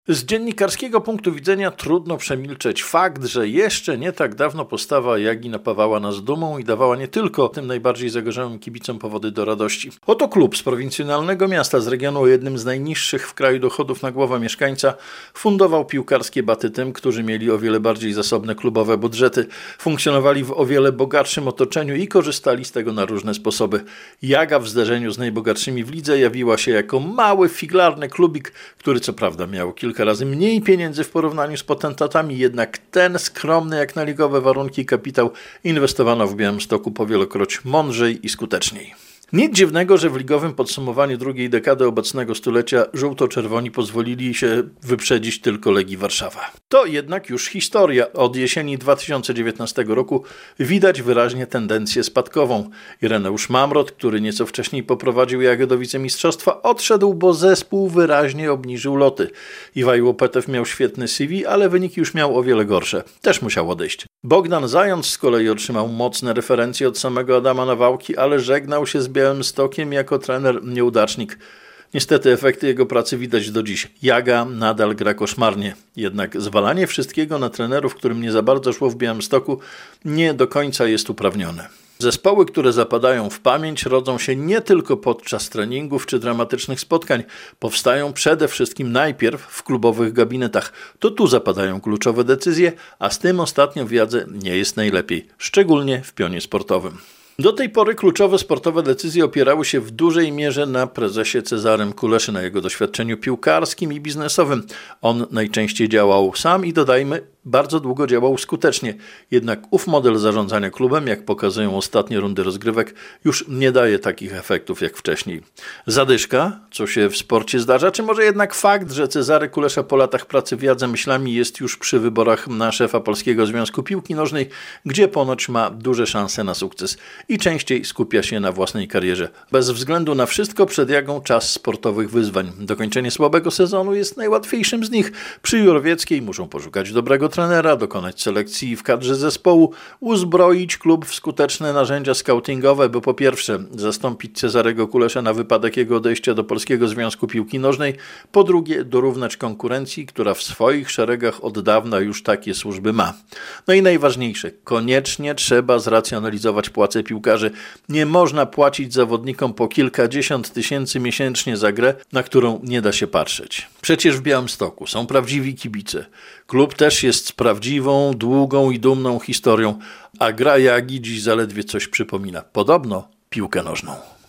Z dziennikarskiego punktu widzenia trudno przemilczeć fakt, że jeszcze nie tak dawno postawa Jagi napawała nas dumą i dawała nie tylko tym najbardziej zagorzałym kibicom powody do radości. Oto klub z prowincjonalnego miasta z regionu o jednym z najniższych w kraju dochodów na głowę mieszkańca fundował piłkarskie baty tym, którzy mieli o wiele bardziej zasobne klubowe budżety, funkcjonowali w o wiele bogatszym otoczeniu i korzystali z tego na różne sposoby. Jaga w zderzeniu z najbogatszymi w lidze jawiła się jako mały, figlarny klubik, który co prawda miał kilka razy mniej pieniędzy w porównaniu z potentatami, jednak ten skromny jak na ligowe warunki kapitał inwestowano w Białymstoku powielokroć mądrzej i skuteczniej. Nic dziwnego, że w ligowym podsumowaniu drugiej dekady obecnego stulecia żółto-czerwoni pozwolili się wyprzedzić tylko Legii Warszawa. To jednak już historia. Od jesieni 2019 roku widać wyraźnie tendencję spadkową. Ireneusz Mamrot, który nieco wcześniej poprowadził Jagę do wicemistrzostwa, odszedł, bo zespół wyraźnie obniżył loty. Iwaj Łopetew miał świetny CV, ale wyniki już miał o wiele gorsze. Też musiał odejść. Bogdan Zając z kolei otrzymał mocne referencje od samego Adama Nawałki, ale żegnał się z Białymstokiem jako trener nieudacznik. Niestety efekty jego pracy widać do dziś. Jaga nadal gra koszmarnie. Jednak zwalanie wszystkiego na trenerów, którym nie za bardzo szło w Białymstoku, nie do końca jest uprawnione. Zespoły, które zapadają w pamięć, rodzą się nie tylko podczas treningów czy dramatycznych spotkań. Powstają przede wszystkim najpierw w klubowych gabinetach. To tu zapadają kluczowe decyzje, a z tym ostatnio w Jadze nie jest najlepiej, szczególnie w pionie sportowym. Do tej pory kluczowe sportowe decyzje opierały się w dużej mierze na prezesie Cezarym Kuleszy, na jego doświadczeniu piłkarskim i biznesowym. On najczęściej działał sam i dodajmy, bardzo długo działał skutecznie. Jednak ów model zarządzania klubem, jak pokazują ostatnie rundy rozgrywek, już nie daje takich efektów jak wcześniej. Zadyszka, co się w sporcie zdarza, czy może jednak fakt, że Cezary Kulesza po latach pracy w Jadze myślami jest już przy wyborach na szefa Polskiego Związku Piłki Nożnej, gdzie ponoć ma duże szanse na sukces i częściej skupia się na własnej karierze. Bez względu na wszystko przed Jagą czas sportowych wyzwań. Dokończenie słabego sezonu jest najłatwiejszym z nich. Przy Jurwieckiej muszą poszukać dobrego trenera, dokonać selekcji w kadrze zespołu, uzbroić klub w skuteczne narzędzia scoutingowe, by po pierwsze zastąpić Cezarego Kulesza na wypadek jego odejścia do Polskiego Związku Piłki Nożnej, po drugie dorównać konkurencji, która w swoich szeregach od dawna już takie służby ma. No i najważniejsze, koniecznie trzeba zracjonalizować płace piłkarzy. Nie można płacić zawodnikom po kilkadziesiąt tysięcy miesięcznie za grę, na którą nie da się patrzeć. Przecież w Białymstoku są prawdziwi kibice. Klub też jest z prawdziwą, długą i dumną historią, a gra Jagi dziś zaledwie coś przypomina. Podobno piłkę nożną.